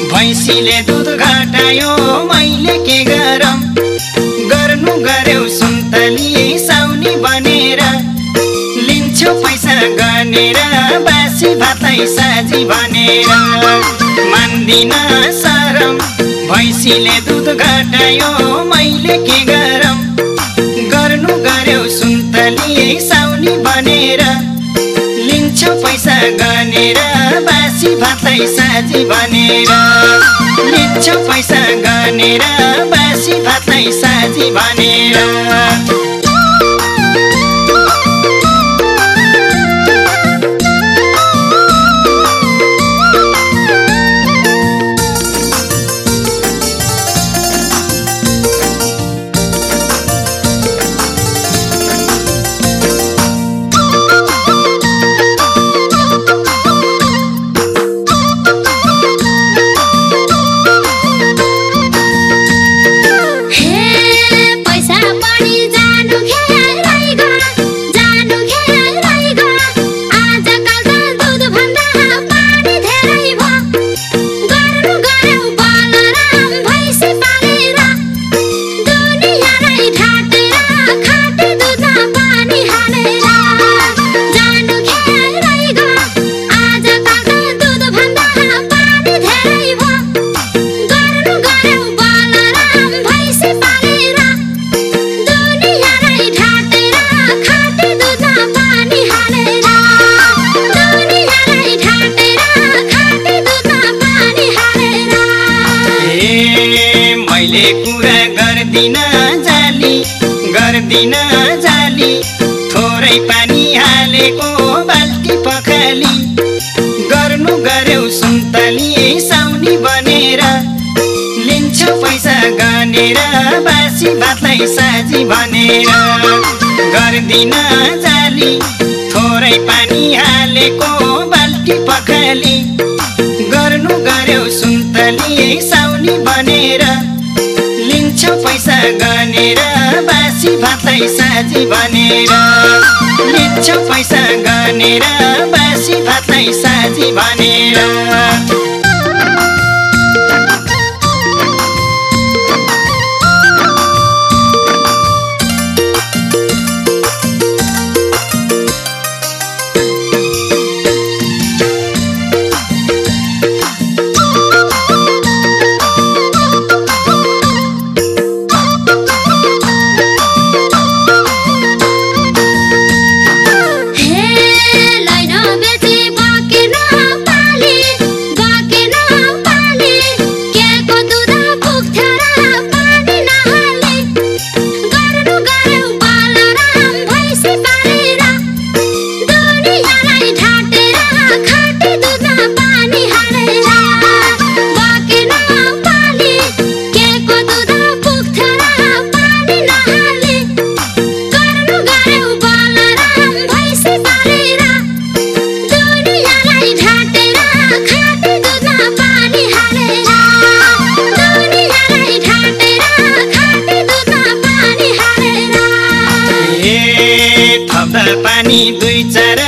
भैँसीले दुध घटायो मैले के गरौँ गर्नु गर्यौ सुन्तली साउनी बनेर लिन्छु पैसा गनेर बासी भातै साजी भनेर मान्दिन सरम भैँसीले दुध घटायो मैले के गरौँ गर्नु गर्यौ सुन्तली साउनी बनेर लिन्छु पैसा गनेर बासी भातै साजी भनेर लिन्छु पैसा गनेर बासी भातै साजी भनेर गर्दिन जाली थोरै पानी हालेको बाल्टी पखाली गर्नु गर्यौ सुन्तली साउनी बनेर लिन्छु पैसा गनेर बासी भातै साजी भनेर गर्दिन जाली थोरै पानी हालेको बाल्टी पखाली गर्नु गर्यौ सुन्तली साउनी बनेर लिन्छु पैसा गनेर बासी भातै साजी भनेर लिन्छु पैसा गनेर बासी भातै साजी भनेर पानी दुई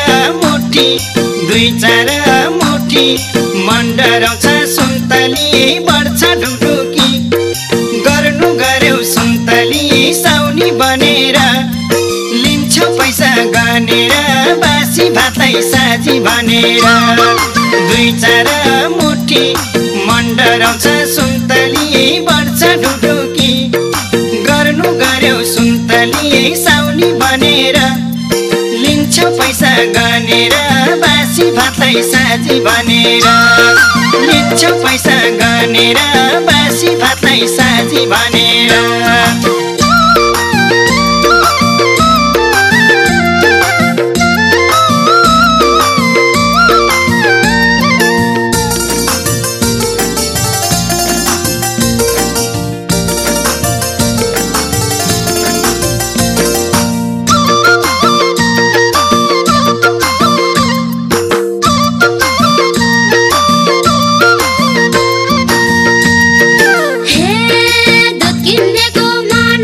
चार मुठी मन्डराउँछ सुन्तली बढ्छ ढुकढुकी गर्नु गर्यौ सुन्तली साउनी बनेर लिन्छु पैसा गनेर बासी भातै साजी भनेर दुई चार मुठी मन्डराउँछ सुन्तली बढ्छ ढुकढुकी गर्नु गर्यौ सुन्तली साउनी बनेर लिन्छु पैसा गनेर बासी भातै साजी भनेर लिन्छु पैसा गनेर बासी भातै साजी भनेर हे दुध किन्नेको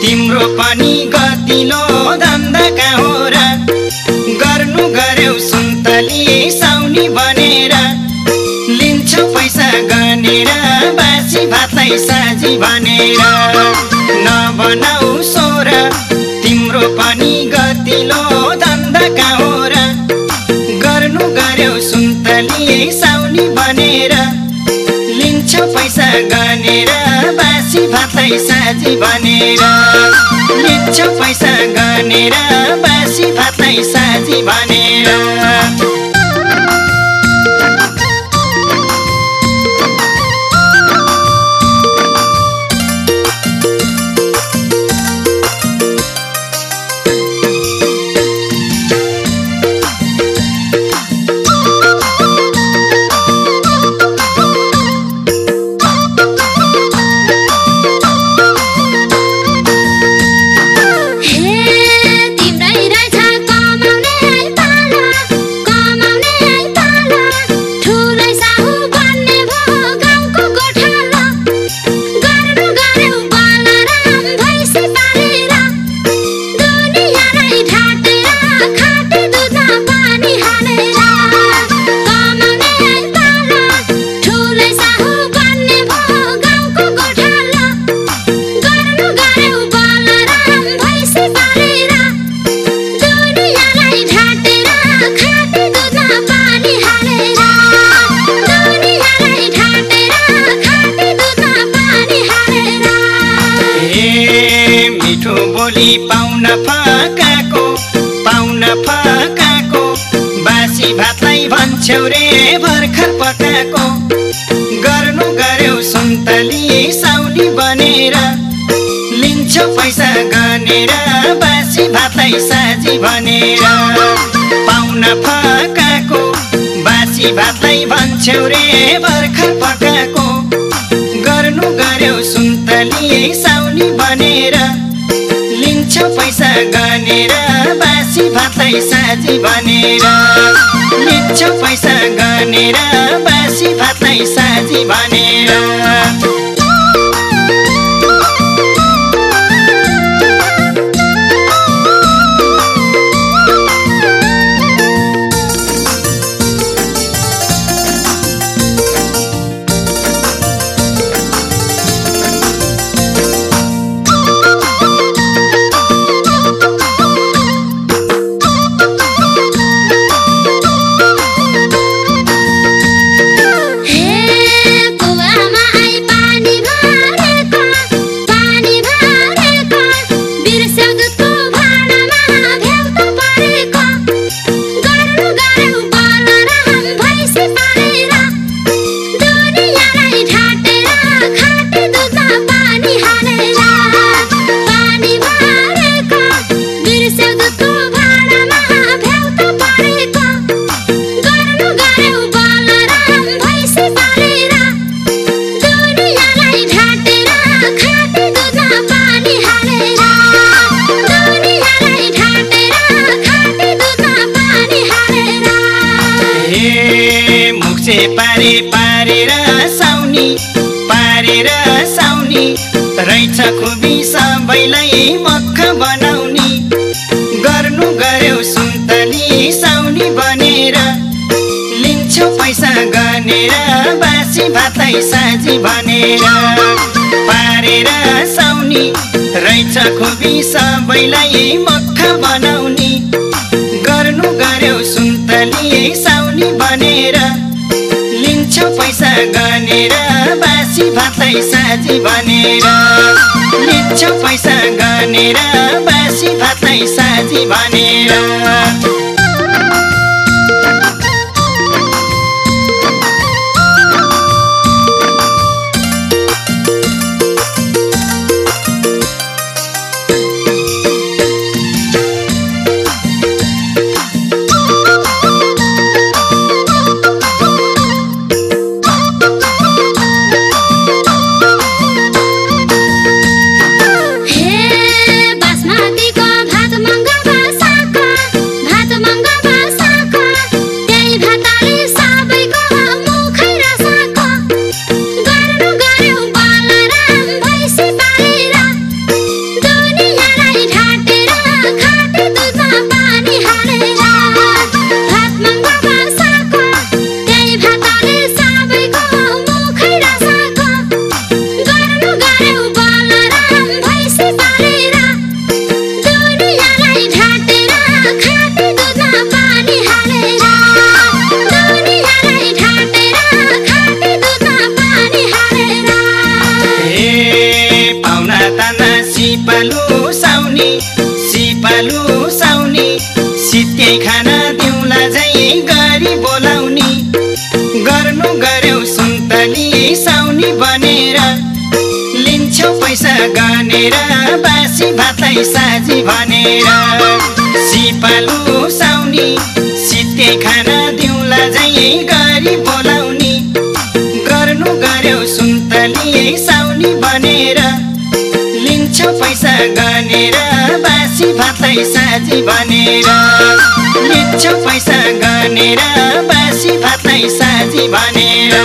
तिम्रो पनि गतिलो धन्दा कहाँ हो र गर्नु गर्यौ सुन्तली साउनी बनेर लिन्छौ पैसा गनेर बासी भातलाई साजी भनेर नबनाऊ सोर तिम्रो पनि गतिलो धन्दा कहाँ हो र गर्नु गर्यौ सुन्तली साउनी बनेर लिन्छौ पैसा गनेर बासी भातलाई साजी भनेर लिन्छौ पैसा गनेर बासी भातलाई साजी भनेर पाउन फकाको बासी भातलाई भन्छौ रे भर्खर पकाको गर्नु गर्यौ सुन्तली साउनी बनेर लिन्छौ पैसा गनेर बासी भातलाई साजी भनेर पाउन फकाको बासी भातलाई भन्छौ रे भर्खर पकाको गर्नु गर्यौ सुन्तली साउनी बनेर लिन्छौ पैसा गनेर बासी भातलाई साजी भनेर लिन्छौ पैसा गनेर बासी भातलाई साजी भनेर पारेर साउनी रहेछ खुबी सबैलाई मक्ख बनाउने गर्नु गर्यौ सुन्तली साउनी बनेर लिन्छौ पैसा गनेर बासी भातलाई साजी भनेर पारेर साउनी रहेछ खुबी सबैलाई मक्ख बनाउने गर्नु गर्यौ सुन्तली साउनी बनेर लिन्छौ पैसा गनेर बासी भातलाई साजी भनेर लिन्छौ पैसा गनेर बासी भातलाई साजी भनेर बासमतीको भात खाना दिउँला झै गरी बोलाउनी गर्नु गर्यौ सुन्तली साउनी बनेर लिन्छौ पैसा गनेर बासी भातलाई साजी भनेर सिपालु साउनी सिते खाना दिउँला झै गरी बोलाउनी गर्नु गर्यौ सुन्तली साउनी बनेर लिन्छौ पैसा गनेर बासी भातलाई साजी भनेर लिन्छौ पैसा गनेर बासी भातलाई साजी भनेर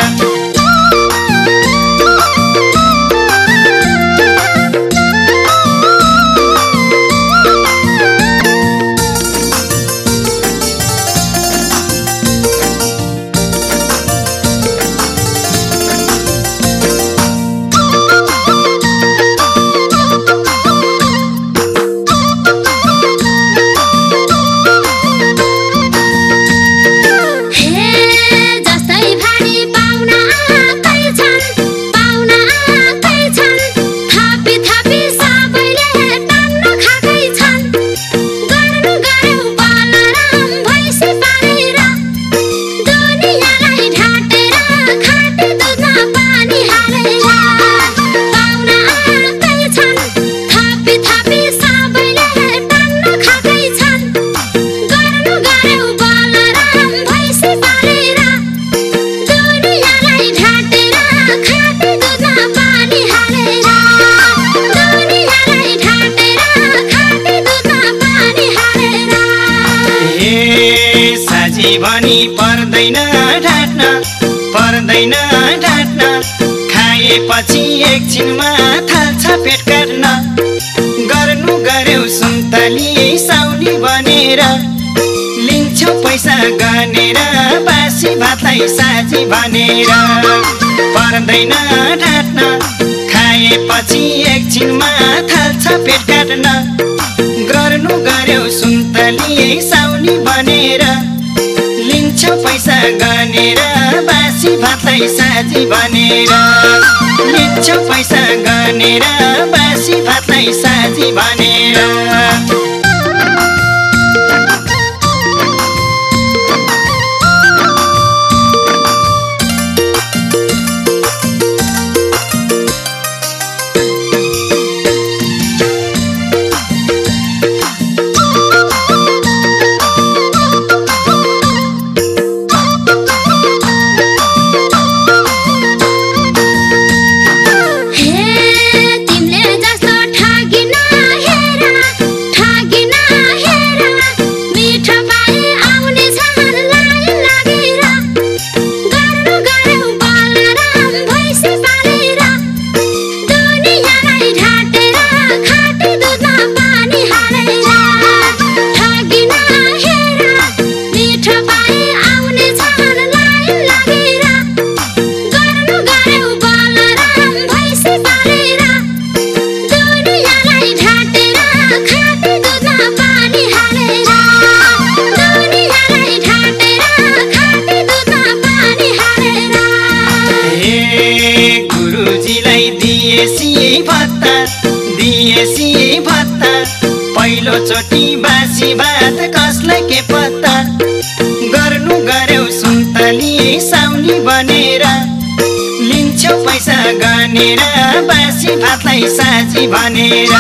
भनी पर्दैन ढाट्न खाएपछि एकछिनमा थाल्छ पेट काट्न गर्नु गर्यौ सुन्तली साउनी बनेर लिन्छौ पैसा गनेर बासी भातलाई साजी भनेर पर्दैन ढाट्न खाएपछि एकछिनमा थाल्छ पेट काट्न गर्नु गर्यौ सुन्तली साउनी बनेर लिन्छौ पैसा गनेर बासी भातलाई साजी भनेर लिन्छौ पैसा गनेर बासी भातलाई साजी भनेर दिएसी भत्ता पहिलोचोटि बासी भात कसलाई के पत्ता गर्नु गर्यौ सुन्तली साउनी बनेर लिन्छौ पैसा गनेर बासी भातलाई साजी भनेर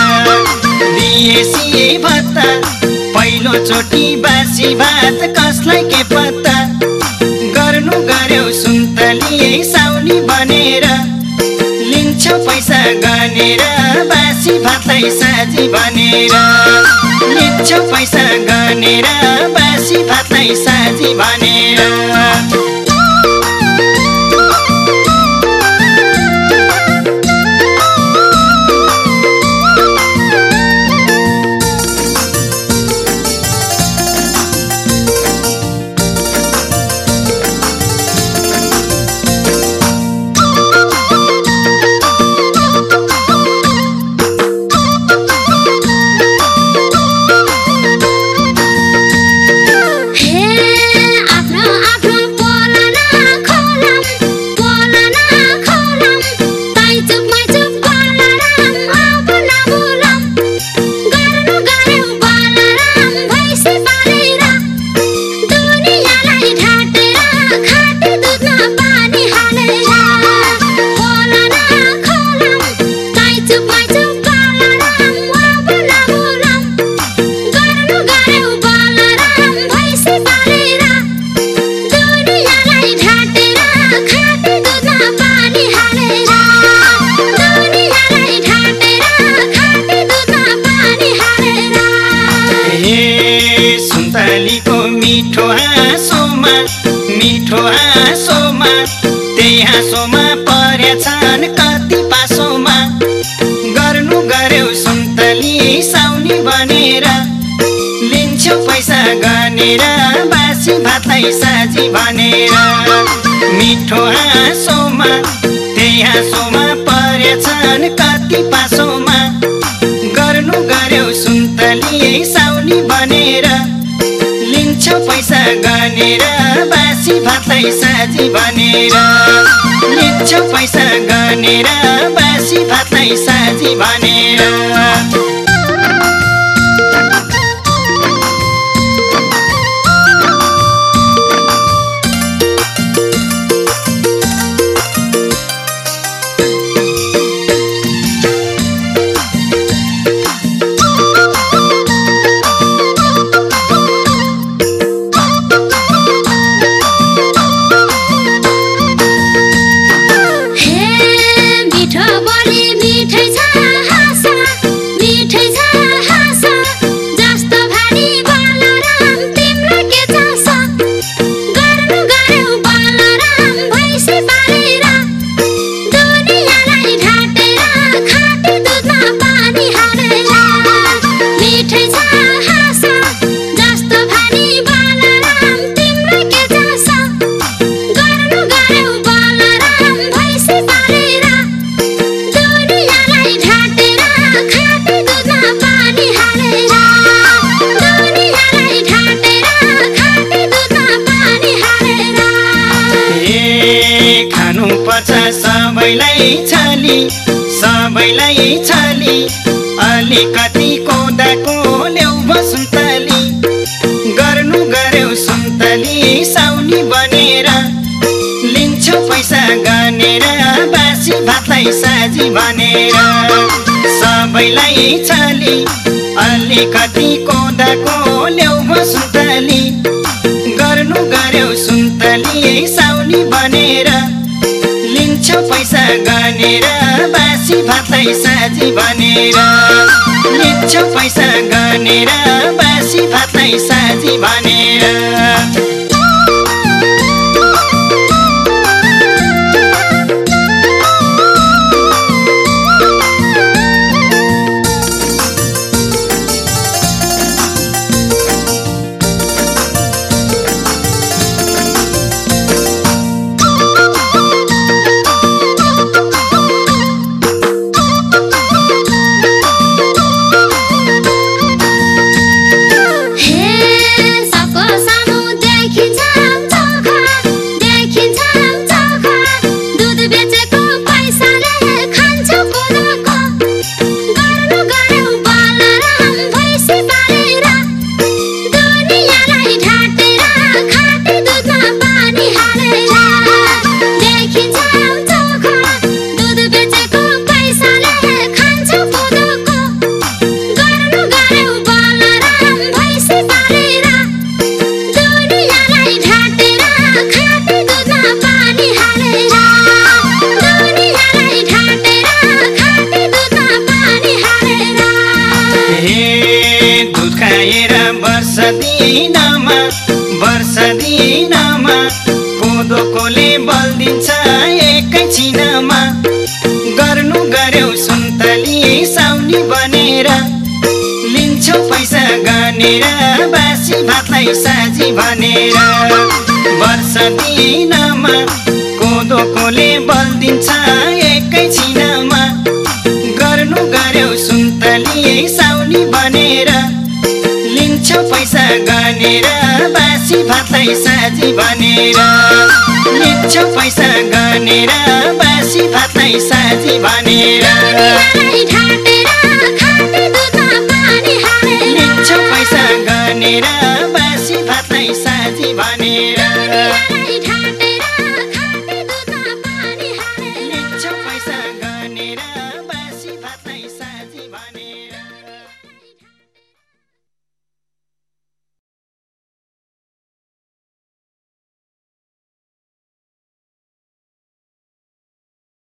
दिएसी भत्ता पहिलोचोटि बासी भात कसलाई के पत्ता गर्नु गर्यौ सुन्तली साउनी बनेर लिन्छौ पैसा गनेर बासी भातलाई साजी भनेर लिन्छौ पैसा गनेर बासी भातलाई साजी भनेर आफ्नो आफ्नो हाँसोमा परेछन् कति पासोमा गर्नु गर्यौ सुन्तली साउनी बनेर लिन्छौ पैसा गनेर बासी भातलाई साजी भनेर मिठो हाँसोमा त्यही हाँसोमा परेछन् कति पासोमा गर्नु गर्यौ सुन्तली साउनी बनेर लिन्छौ पैसा गनेर बासी भातलाई साजी भनेर लिन्छौ पैसा गनेर बासी भातलाई साजी भनेर सबैलाई छली अलिकति कोदाको ल्याउ बसुन्तली गर्नु गर्यौ सुन्तली साउनी बनेर लिन्छौ पैसा गनेर बासी भातलाई साजी भनेर सबैलाई छली अलिकति कोदाको ल्याउ बसुन्तली गर्नु गर्यौ सुन्तली साउनी बनेर लिन्छौ पैसा गनेर बासी भातलाई साजी भनेर लिन्छौ पैसा गनेर बासी भातलाई साजी भनेर वर्ष दिनमा कोदोकोले बल दिन्छ एकैछिनमा गर्नु गर्यौ सुन्तली साउनी बनेर लिन्छौ पैसा गनेर बासी भातलाई साजी भनेर वर्ष दिनमा कोदोकोले बल दिन्छ एकैछिनमा गर्नु गर्यौ सुन्तली साउनी बनेर लिन्छौ पैसा गनेर बासी भातलाई साजी भनेर लिन्छौ पैसा गनेर बासी भातलाई साजी भनेर लिन्छौ पैसा गनेर बासी भातलाई साजी भनेर